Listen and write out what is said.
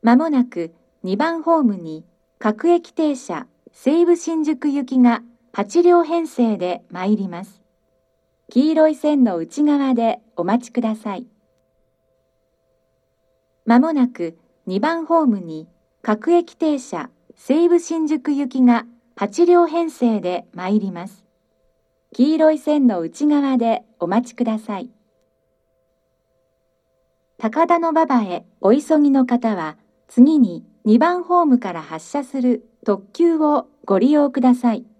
まもなく2番ホームに各駅停車西武新宿行きが8両編成で参ります。黄色い線の内側でお待ちください。まもなく2番ホームに各駅停車西武新宿行きが8両編成で参ります。黄色い線の内側でお待ちください。高田馬場へお急ぎの方は、次に2番ホームから発車する特急をご利用ください。